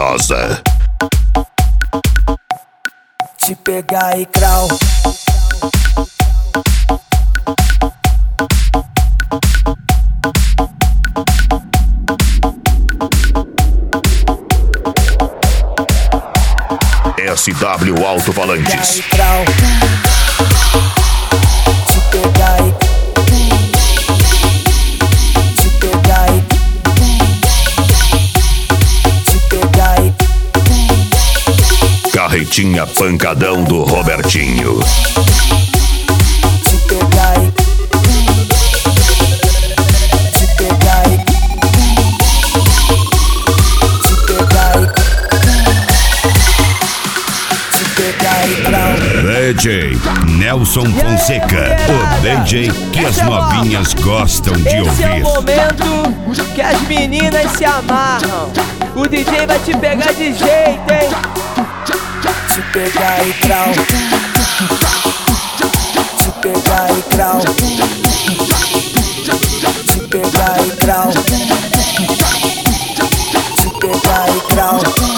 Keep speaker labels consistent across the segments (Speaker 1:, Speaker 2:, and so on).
Speaker 1: Misteriosa.
Speaker 2: Te pegar e crau.
Speaker 1: SW Alto-Falantes.
Speaker 2: Te pegar e te pegar e te pegar e
Speaker 1: Carretinha pancadão do Robertinho.
Speaker 2: te pegar e te pegar e te pegar e te pegar e crau.
Speaker 1: DJ Nelson Fonseca, o DJ que as novinhas gostam de
Speaker 3: Esse é o
Speaker 1: ouvir.
Speaker 3: momento que as meninas se amarram. O DJ vai te pegar de jeito, hein?
Speaker 2: Te pegar e crau. Te pegar e crau. Te pegar e crau. Te pegar e crau.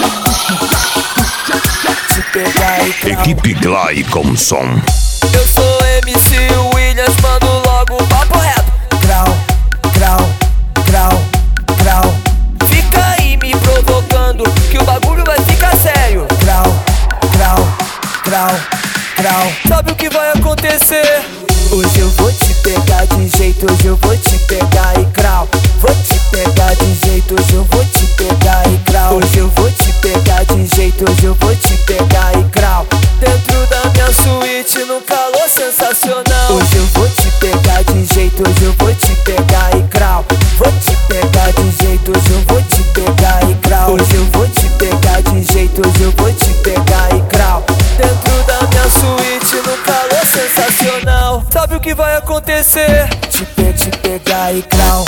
Speaker 2: Te pegar e crau.
Speaker 1: Equipe Glyconson.
Speaker 3: Eu sou MC Williams, mando logo o papo reto.
Speaker 2: Crau, crau, crau, crau.
Speaker 3: Fica aí me provocando que o bagulho vai ficar sério.
Speaker 2: Crau, crau, crau, crau.
Speaker 3: Sabe o que vai acontecer?
Speaker 2: Hoje eu vou te pegar de jeito, hoje eu vou te pegar e crau. Vou te pegar de jeito, hoje eu vou te pegar e crau. Hoje eu vou te pegar de jeito, hoje eu vou te pegar e crau.
Speaker 3: Dentro da minha suíte, num calor sensacional.
Speaker 2: Hoje eu vou te pegar de jeito, hoje eu vou te pegar e crau. Vou te pegar de jeito, hoje eu vou te pegar e crau. Hoje eu vou te pegar de jeito, hoje eu vou te pegar e crau.
Speaker 3: Dentro da minha suíte, num calor sensacional. Sabe o que vai acontecer?
Speaker 2: Te pegar e crau.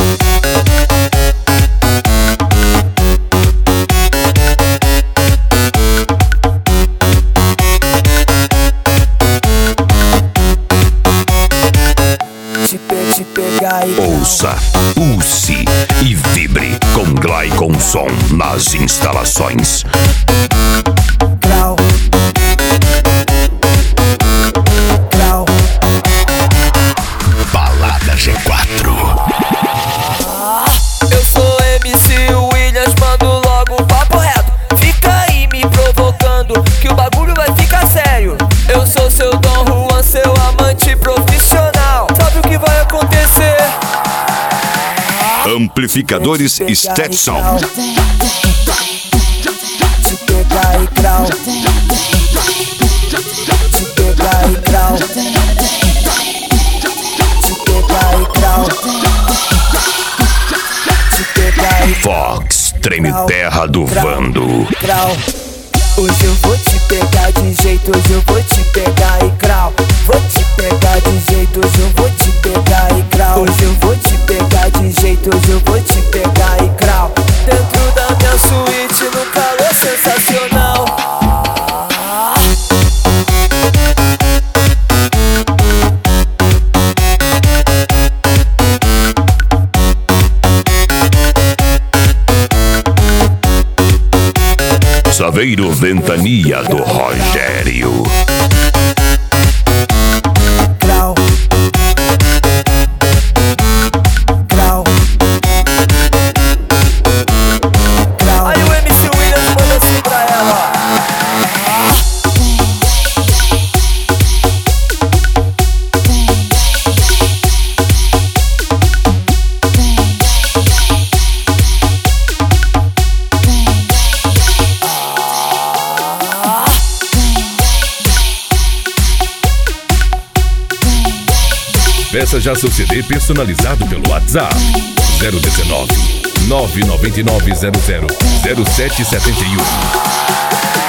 Speaker 2: Te pegar e crau.
Speaker 1: Ouça, pulse e vibre com Glyconson nas instalações.
Speaker 2: Crau. Crau.
Speaker 1: Balada G4.
Speaker 3: Eu sou MC Williams, mando logo o papo reto. Fica aí me provocando que o bagulho vai ficar sério. Eu sou seu Dom Juan, seu amante profissional. Sabe o que vai acontecer?
Speaker 1: Amplificadores Stetson.
Speaker 2: Te pegar e crau. Te pegar e crau. Te pegar e crau. Te pegar e
Speaker 1: Fox, treme terra do Vando.
Speaker 2: crau. Hoje eu vou te pegar de jeito, hoje eu vou te pegar e crau. Vou te pegar de jeito, hoje eu vou te pegar e crau. Hoje eu vou te pegar de jeito, hoje eu vou te pegar e crau.
Speaker 3: Dentro da minha suíte, num calor sensacional.
Speaker 1: Saveiro Ventania do Rogério.
Speaker 2: Crau. Crau. Crau.
Speaker 3: Aí o MC Williams manda assim pra ela, ó.
Speaker 4: Peça já seu CD personalizado pelo WhatsApp 019 999 00 0771.